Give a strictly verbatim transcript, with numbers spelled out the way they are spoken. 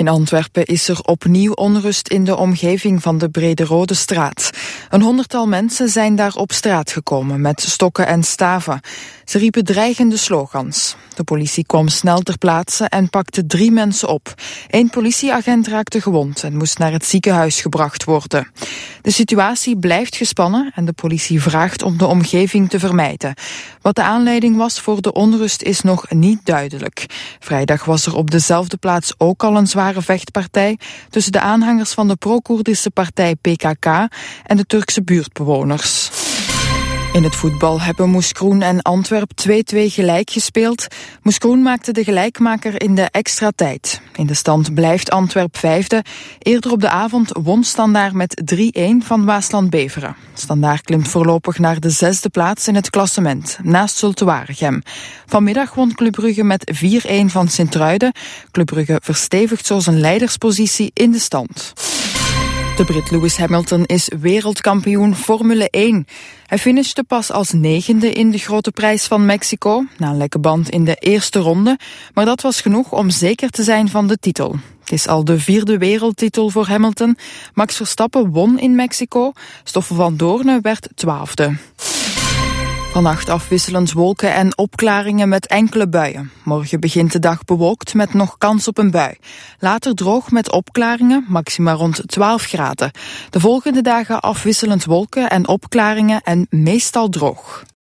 In Antwerpen is er opnieuw onrust in de omgeving van de Brederode straat. Een honderdtal mensen zijn daar op straat gekomen met stokken en staven. Ze riepen dreigende slogans. De politie kwam snel ter plaatse en pakte drie mensen op. Eén politieagent raakte gewond en moest naar het ziekenhuis gebracht worden. De situatie blijft gespannen en de politie vraagt om de omgeving te vermijden. Wat de aanleiding was voor de onrust is nog niet duidelijk. Vrijdag was er op dezelfde plaats ook al een zware vechtpartij tussen de aanhangers van de pro-Koerdische partij P K K en de Turkse buurtbewoners. In het voetbal hebben Moeskroen en Antwerp twee-twee gelijk gespeeld. Moeskroen maakte de gelijkmaker in de extra tijd. In de stand blijft Antwerp vijfde. Eerder op de avond won Standaard met drie-een van Waasland-Beveren. Standaard klimt voorlopig naar de zesde plaats in het klassement, naast Zulte Waregem. Vanmiddag won Club Brugge met vier-een van Sint-Truiden. Club Brugge verstevigt zo zijn leiderspositie in de stand. De Brit Lewis Hamilton is wereldkampioen Formule één. Hij finishte pas als negende in de grote prijs van Mexico, na een lekke band in de eerste ronde, maar dat was genoeg om zeker te zijn van de titel. Het is al de vierde wereldtitel voor Hamilton. Max Verstappen won in Mexico, Stoffel van Doorne werd twaalfde. Vannacht afwisselend wolken en opklaringen met enkele buien. Morgen begint de dag bewolkt met nog kans op een bui. Later droog met opklaringen, maxima rond twaalf graden. De volgende dagen afwisselend wolken en opklaringen en meestal droog.